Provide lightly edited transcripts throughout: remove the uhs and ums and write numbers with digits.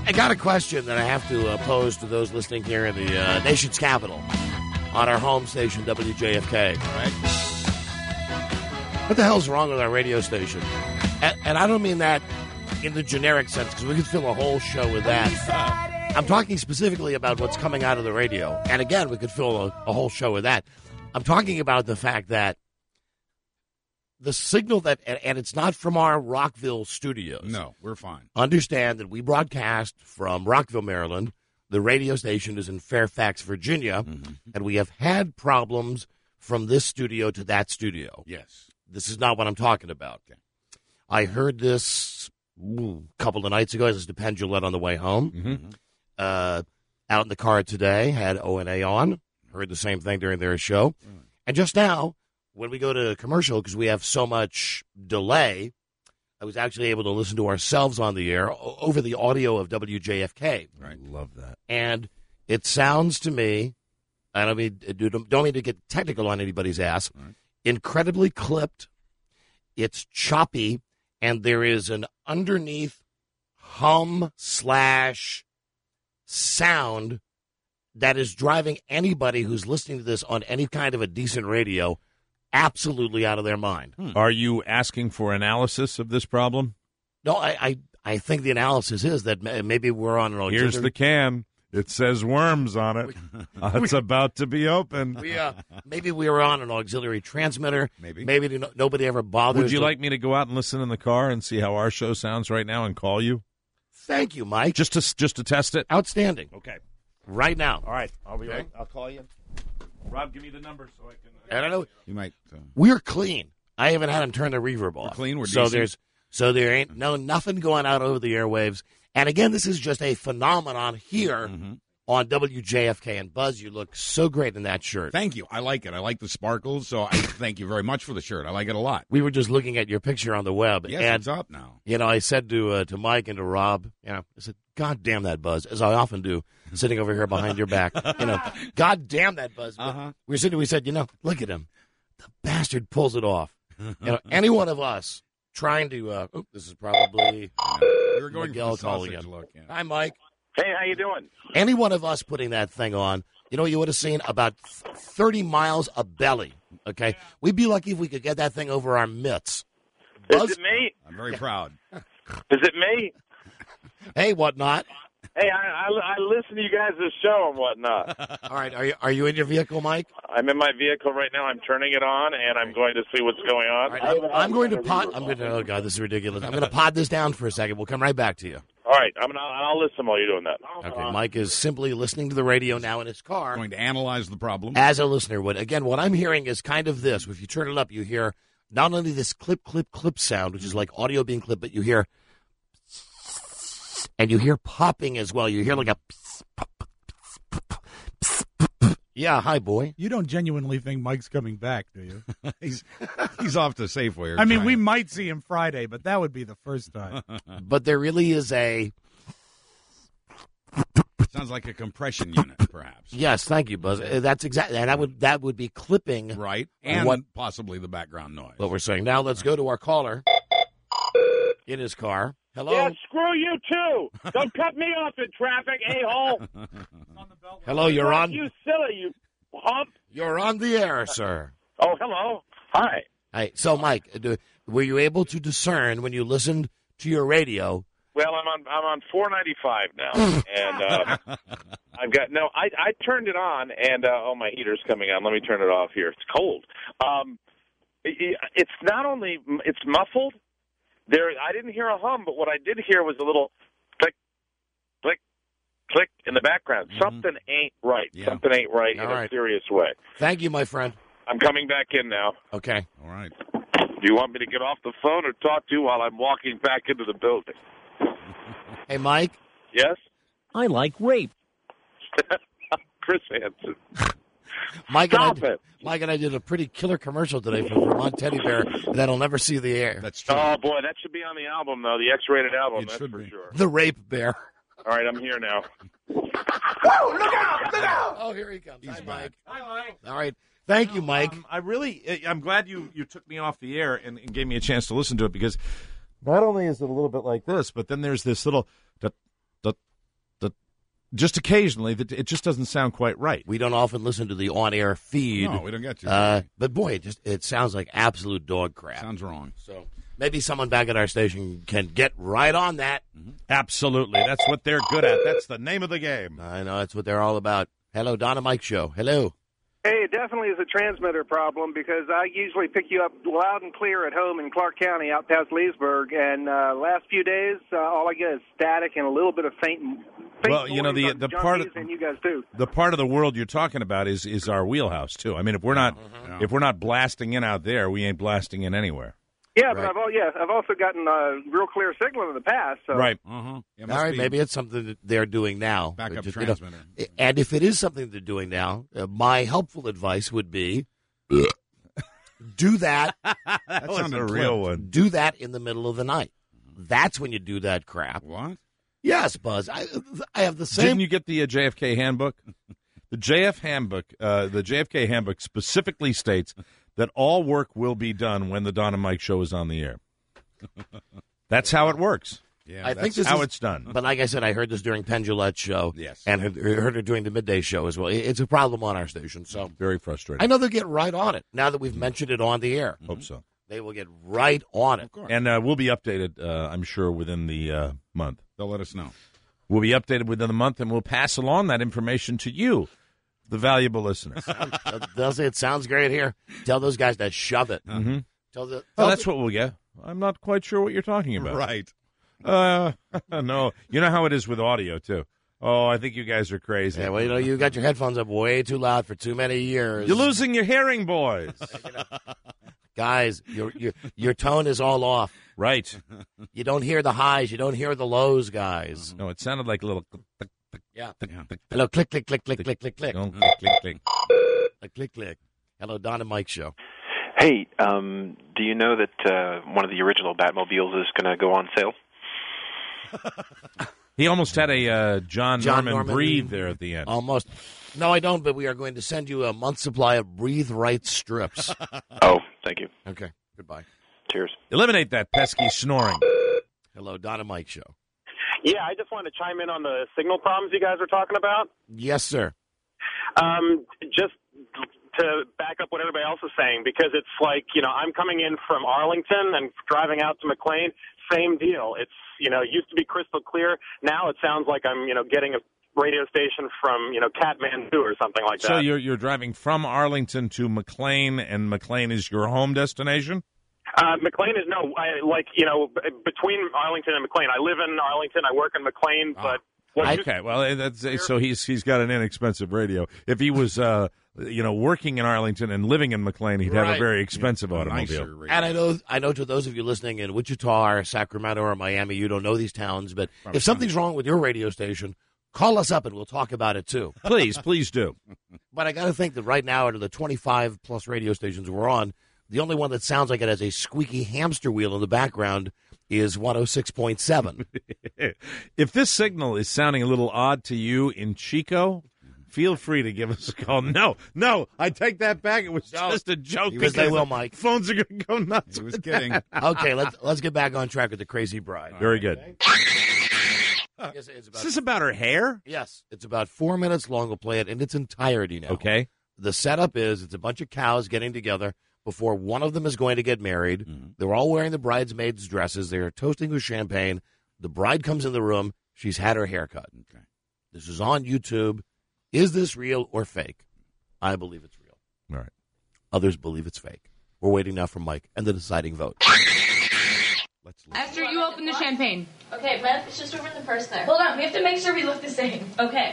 I got a question that I have to pose to those listening here in the nation's capital on our home station, WJFK. All right? What the hell's wrong with our radio station? And I don't mean that in the generic sense, because we could fill a whole show with that. I'm talking specifically about what's coming out of the radio. And again, we could fill a whole show with that. I'm talking about the fact that the signal that, and it's not from our Rockville studios. No, we're fine. Understand that we broadcast from Rockville, Maryland. The radio station is in Fairfax, Virginia, and we have had problems from this studio to that studio. Yes. This is not what I'm talking about. Okay. I heard this a couple of nights ago. I listened to Penn Jillette on the way home. Out in the car today, had O&A on. Heard the same thing during their show. And just now, when we go to commercial, because we have so much delay, I was actually able to listen to ourselves on the air over the audio of WJFK. Right, love that. And it sounds to me, I don't mean to get technical on anybody's ass, incredibly clipped. It's choppy, and there is an underneath hum / sound that is driving anybody who's listening to this on any kind of a decent radio absolutely out of their mind. Are you asking for analysis of this problem? No, I think the analysis is that maybe we're on an auxiliary. Here's the can. It says worms on it. It's about to be opened. Maybe we were on an auxiliary transmitter. Maybe nobody ever bothers. Would you like me to go out and listen in the car and see how our show sounds right now and call you? Thank you, Mike. Just to test it? Outstanding. Okay. Right now. All right. I'll be right. I'll call you. Rob, give me the number so I can. I don't know. You might. We're clean. I haven't had him turn the reverb off. We're clean. We're so decent. there ain't nothing going out over the airwaves. And again, this is just a phenomenon here on WJFK. And Buzz, you look so great in that shirt. Thank you. I like it. I like the sparkles. So I thank you very much for the shirt. I like it a lot. We were just looking at your picture on the web. Yes, and, it's up now. You know, I said to Mike and to Rob, I said, God damn that Buzz, as I often do, sitting over here behind your back. God damn that Buzz. We said, look at him. The bastard pulls it off. Any one of us trying to, this is probably we were going Miguel for the calling sausage in. look. Yeah. Hi, Mike. Hey, how you doing? Any one of us putting that thing on, you would have seen about 30 miles of belly, okay? We'd be lucky if we could get that thing over our mitts. Is it me? I'm very proud. Is it me? Hey, whatnot. Hey, I listen to you guys' show and whatnot. All right, are you in your vehicle, Mike? I'm in my vehicle right now. I'm turning it on, and I'm going to see what's going on. All right, I'm going to pod. Oh God, this is ridiculous. I'm going to pod this down for a second. We'll come right back to you. All right, I'll listen while you're doing that. Okay, Mike is simply listening to the radio now in his car. Going to analyze the problem as a listener would. Again, what I'm hearing is kind of this. If you turn it up, you hear not only this clip, clip, clip sound, which is like audio being clipped, but you hear. And you hear popping as well. You hear like a... Yeah, hi, boy. You don't genuinely think Mike's coming back, do you? he's off to Safeway. I mean, we might see him Friday, but that would be the first time. But there really is a... Sounds like a compression unit, perhaps. Yes, thank you, Buzz. That's exactly... And that would be clipping... Right, and possibly the background noise. What we're saying. Now let's go to our caller in his car. Hello? Yeah, screw you, too. Don't cut me off in traffic, a-hole. Hello, you're on... You silly, you hump. You're on the air, sir. Oh, hello. Hi. Hey, so, Mike, were you able to discern when you listened to your radio... Well, I'm on 495 now, and I've got I turned it on, and my heater's coming on. Let me turn it off here. It's cold. It's not only it's muffled. I didn't hear a hum, but what I did hear was a little click, click, click in the background. Something ain't right. Yeah. Something ain't right in a serious way. Thank you, my friend. I'm coming back in now. Okay. All right. Do you want me to get off the phone or talk to you while I'm walking back into the building? Hey, Mike? Yes? I like rape. Chris Hansen. Mike and I did a pretty killer commercial today for Vermont Teddy Bear that'll never see the air. That's true. Oh, boy, that should be on the album, though, the X-rated album, that's for sure. The Rape Bear. All right, I'm here now. Whoa, look out! Look out! Oh, here he comes. Hi, Mike. Hi, Mike. All right. Thank you, Mike. I'm glad you took me off the air and gave me a chance to listen to it, because not only is it a little bit like this, but then there's this little just occasionally, it just doesn't sound quite right. We don't often listen to the on-air feed. No, we don't get to. But boy, it sounds like absolute dog crap. Sounds wrong. So maybe someone back at our station can get right on that. Absolutely. That's what they're good at. That's the name of the game. I know, that's what they're all about. Hello, Don and Mike Show. Hello. Hey, it definitely is a transmitter problem because I usually pick you up loud and clear at home in Clark County out past Leesburg, and last few days, all I get is static and a little bit of faint Well, you know, the part of, and you guys too. The part of the world you're talking about is our wheelhouse too. I mean, if we're not blasting in out there, we ain't blasting in anywhere. Yeah, but I've also gotten a real clear signal in the past. So. Right. All right, maybe it's something that they're doing now. Backup Just, transmitter. And if it is something they're doing now, my helpful advice would be do that. That was a real one. Do that in the middle of the night. That's when you do that crap. What? Yes, Buzz. I have the same. Didn't you get the JFK handbook? The JFK handbook specifically states that all work will be done when the Don and Mike Show is on the air. That's how it works. Yeah, I think that's how it's done. But like I said, I heard this during Penn Jillette's show. Yes. And heard it during the midday show as well. It's a problem on our station. So Very frustrating. I know they'll get right on it now that we've mentioned it on the air. Hope so. They will get right on it. And we'll be updated, I'm sure, within the month. They'll let us know. We'll be updated within the month, and we'll pass along that information to you, the valuable listeners. They'll say it sounds great here. Tell those guys to shove it. Mm-hmm. Tell That's what we'll get. I'm not quite sure what you're talking about. Right. No. You know how it is with audio, too. Oh, I think you guys are crazy. Yeah, well, you got your headphones up way too loud for too many years. You're losing your hearing, boys. Guys, your tone is all off. Right. You don't hear the highs. You don't hear the lows, guys. No, it sounded like a little... Yeah. Hello, click, click, click, click, click, click, click. Don't click, click, click. Click, click. Hello, Don and Mike Show. Hey, do you know that one of the original Batmobiles is going to go on sale? He almost had a John Norman breathe there at the end. Almost. No, I don't, but we are going to send you a month's supply of Breathe Right strips. Oh, thank you. Okay, goodbye. Cheers. Eliminate that pesky snoring. Hello, Don and Mike Show. Yeah, I just wanted to chime in on the signal problems you guys were talking about. Yes, sir. Just to back up what everybody else is saying, because it's like, I'm coming in from Arlington and driving out to McLean, same deal. It's, it used to be crystal clear. Now it sounds like I'm, getting a radio station from, Kathmandu or something like that. So you're driving from Arlington to McLean, and McLean is your home destination? McLean is between Arlington and McLean. I live in Arlington. I work in McLean, but okay. Well, so he's got an inexpensive radio. If he was working in Arlington and living in McLean, he'd have a very expensive automobile. And I know to those of you listening in Wichita or Sacramento or Miami, you don't know these towns, but if something's wrong with your radio station, call us up and we'll talk about it too. Please do. But I got to think that right now, out of the 25 plus radio stations we're on, the only one that sounds like it has a squeaky hamster wheel in the background is 106.7. If this signal is sounding a little odd to you in Chico, feel free to give us a call. No, I take that back. It was just a joke. Because they will, Mike. Phones are going to go nuts. He was kidding. Okay, let's get back on track with the Crazy Bride. Very good. Okay. Is this about her hair? Yes. It's about 4 minutes long. We'll play it in its entirety now. Okay. The setup is it's a bunch of cows getting together before one of them is going to get married. Mm-hmm. They're all wearing the bridesmaids' dresses. They're toasting with champagne. The bride comes in the room. She's had her hair cut. Okay. This is on YouTube. Is this real or fake? I believe it's real. All right. Others believe it's fake. We're waiting now for Mike and the deciding vote. Esther, you open the champagne. Okay, Matt, it's just over in the purse there. Hold on, we have to make sure we look the same. Okay.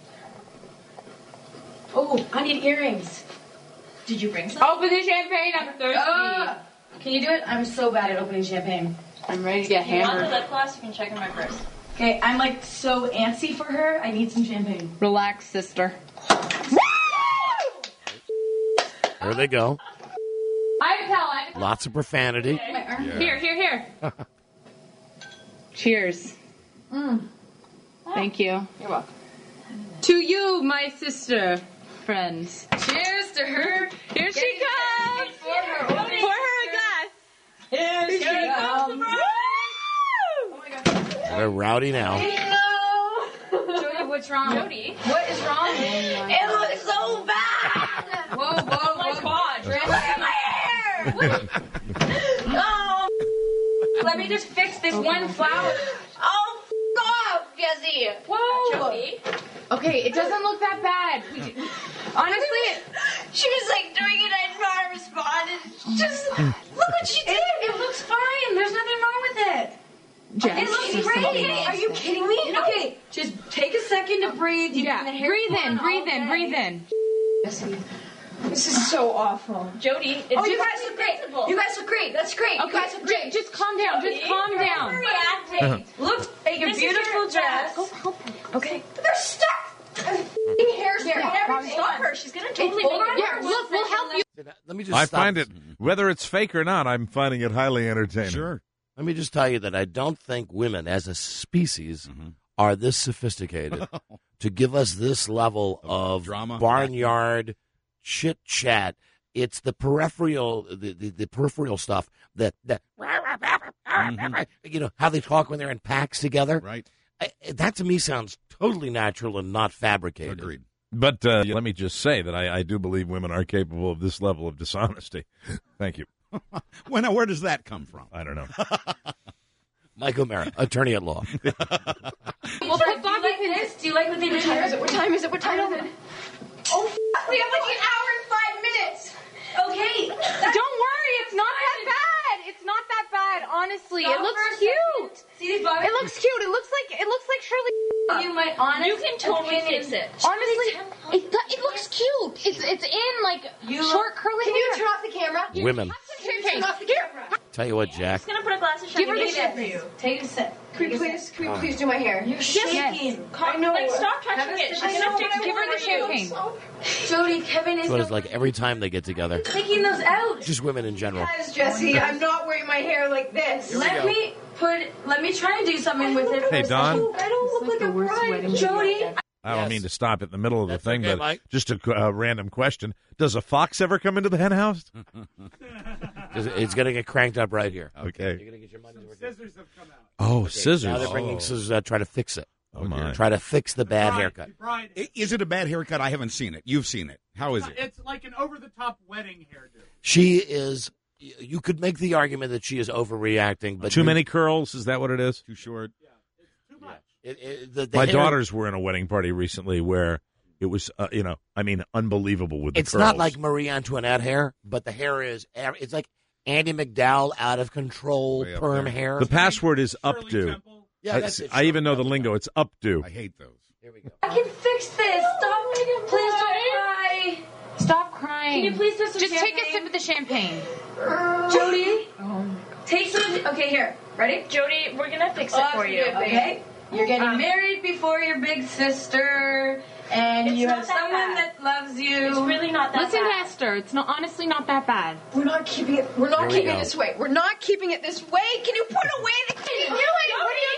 Oh, I need earrings. Did you bring some? Open the champagne, I'm thirsty. Can you do it? I'm so bad at opening champagne. I'm ready to get If you want hammered. the lip gloss, you can check in my purse. Okay, I'm like so antsy for her. I need some champagne. Relax, sister. There they go. I can tell. Lots of profanity. Yeah. Here. Cheers. Thank you. You're welcome. To you, my sister, friends. Cheers to her. Here she comes. Pour her a glass. Here she comes. They're rowdy now. Joey, What's wrong? Jody. What is wrong? It looks so bad. Whoa, Oh my God. Look at my hair. Oh. Let me just fix this one flower. Oh, f*** off, Jesse. Whoa. Jody. Okay, it doesn't look that bad. Honestly, She was like doing it. I didn't know how to respond. And just look what she did. it looks fine. There's nothing wrong with it. It looks great. Are you kidding me? Okay, just take a second to breathe. Yeah, Breathe in. Jesse, this is so awful. Jody, Oh, you guys look great. You guys look great. That's great. You guys look great. Just calm down. Just calm down. Reacting. Look at your beautiful dress. Go help her. Okay. They're stuck. Hairspray. Stop her. She's gonna totally make it. Yeah, look, we'll help you. Let me just I stop. find it, whether it's fake or not, I'm finding it highly entertaining. Sure. Let me just tell you that I don't think women as a species are this sophisticated to give us this level of drama, barnyard chit chat. It's the peripheral, the peripheral stuff that you know how they talk when they're in packs together. Right. That to me sounds totally natural and not fabricated. Agreed. But let me just say that I do believe women are capable of this level of dishonesty. Thank you. Well, now, where does that come from? I don't know. Mike O'Mara, attorney at law. Well, put Bobby in this. Do you like what they did here? What time is it? What time is it? Oh, we have like an hour and 5 minutes. Okay. Don't worry, it's not that bad. It's not that bad, honestly. It looks cute. See these bobbies? It looks cute. It looks like Shirley. You might honest. You can totally fix it. Honestly, it looks cute. It's in like short curly Can hair. you turn off the camera? Women. Turn off the camera. Tell you what, Jack. I'm gonna put a glass of Give her the champagne for you. Take a sip. Can we please do my hair? You're shaking. I know. Like, stop touching it. She's gonna fix it. Give her the champagne. Jody, Kevin is So it's like every time they get together, taking those out. just women in general. Guys, Jesse, I'm not wearing my hair like this. Let me try and do something with it. Hey, Don. I don't look like a bride, Jody. I don't mean to stop in the middle of the thing, okay, but Mike. just a random question. Does a fox ever come into the hen house? It's going to get cranked up right here. Okay. You're going to get your money's worth. Scissors have come out. Oh, scissors. Now they're bringing scissors try to fix it. Oh, my. Try to fix the bad haircut. Is it a bad haircut? I haven't seen it. You've seen it. How is it? It's like an over-the-top wedding hairdo. She is. You could make the argument that she is overreacting, but Too many curls? Is that what it is? Too short? Too much. The My hair- daughters were in a wedding party recently where it was, unbelievable with the It's curls. not like Marie Antoinette hair, but the hair is. It's like Andy McDowell out of control Way up perm there. hair. The password is Shirley updo. Temple. Yeah, that's it. I even know the lingo. It's updo. I hate those. Here we go. I can fix this. Stop. Please don't cry. Stop crying. Can you please do some Just take a champagne? sip of the champagne. Jody. Take some. Okay, here. Ready? Jody, we're gonna fix it for you. Okay. You're getting married before your big sister, and It's you not have that someone bad. that loves you. It's really not that Listen to bad. Esther. It's not honestly not that bad. We're not keeping it. We're not Here we keeping go. it this way. We're not keeping it this way. Can you put away the key? Do it. What are you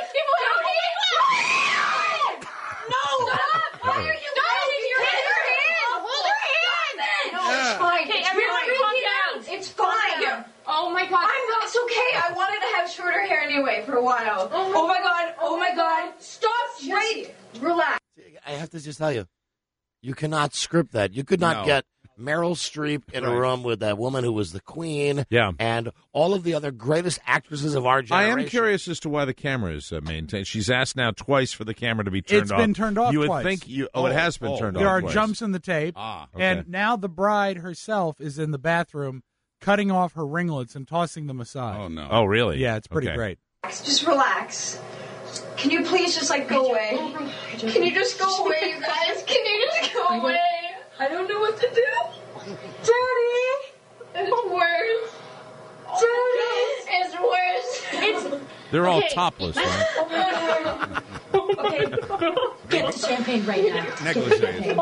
doing? No. Stop. Why are you holding your hand? Hold her hand. No, it's fine. Okay, It's everyone fine. calm down. It's fine. Oh my God. It's okay. I wanted to have shorter hair anyway for a while. Oh my god. Oh my god. Stop. Wait. Relax. I have to just tell you, you cannot script that. You could not No. get Meryl Streep in a Right. room with that woman who was the queen, Yeah. and all of the other greatest actresses of our I generation. am curious as to why the camera is maintained. She's asked now twice for the camera to be turned It's off. been turned off You would twice. think it has been turned There off are twice. jumps in the tape, okay. and now the bride herself is in the bathroom cutting off her ringlets and tossing them aside. Oh, no. Oh, really? Yeah, it's pretty Okay. great. Just relax. Can you please just go away? Can you just go away, you guys? Can you just go away? I don't know what to do. Daddy! It's worse. Daddy! It's worse. They're all Okay. topless, right? Okay. Get the champagne right now. Negligees.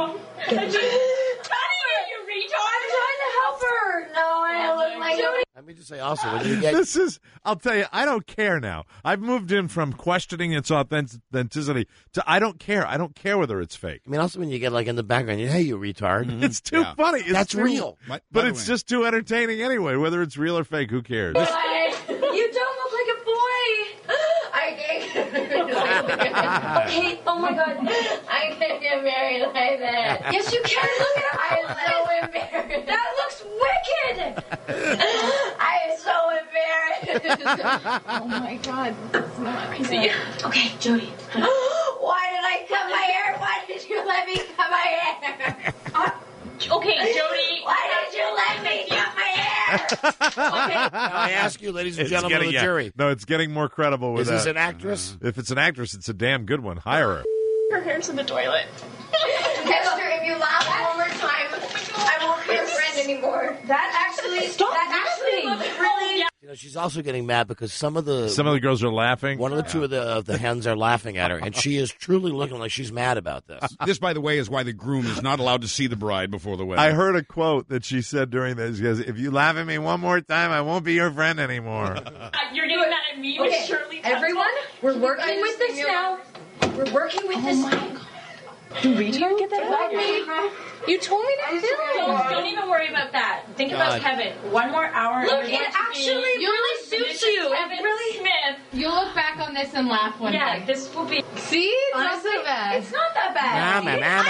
You retard. I'm trying to help her. No, I look like a... Let me just say also, when you get This is, I'll tell you, I don't care now. I've moved in from questioning its authenticity to I don't care. I don't care whether it's fake. I mean, also when you get like in the background, hey, you retard. It's too Yeah. funny. It's That's too- real. By But the it's way, just too entertaining anyway. Whether it's real or fake, who cares? You don't look like a boy. I Okay, oh my God. I can't get married like that. Yes, you can. Look at her. I'm so embarrassed. That looks wicked. I am so embarrassed. Oh my God. That's not crazy. Okay, Jody. Why did I cut my hair? Why did you let me cut my hair? Okay, Jody. Why did you let me cut my hair? Okay. Now I ask you, ladies and gentlemen of the jury. No, it's getting more credible with Is this an actress? If it's an actress, it's a damn good one. Hire her. Her hair's in the toilet. Esther, if you laugh one more time, I won't be your friend anymore. That actually looks really. You know, she's also getting mad because some of the girls are laughing. One of the two of the hens are laughing at her, and she is truly looking like she's mad about this. This, by the way, is why the groom is not allowed to see the bride before the wedding. I heard a quote that she said during this. She goes, "If you laugh at me one more time, I won't be your friend anymore." You're doing that at me with Shirley. Everyone, we're working with this now. We're working with this. Do we get that about me? You told me to film it. Don't even worry about that. Think about Kevin. One more hour. Look, it actually really suits you. Kevin Really, Smith. You'll look back on this and laugh one day. Yeah, this will be. See? It's not so bad. It's not that bad.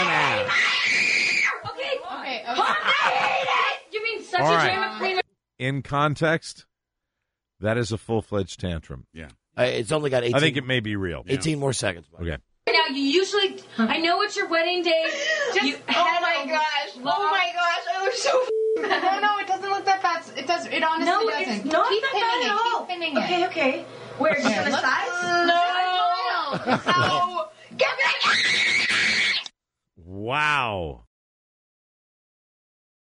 Okay. Okay. I hate it. You mean such All a right. drama queen? In context, that is a full-fledged tantrum. Yeah. It's only got 18. I think it may be real. 18 more seconds. Okay. Now, you usually, I know it's your wedding day. Oh my gosh. I look so No, it doesn't look that bad. It does. It honestly No, doesn't. it's not Keep that pinning bad it. at all. Keep pinning it. Okay. Where, just on the sides? No. No. Get back. Wow.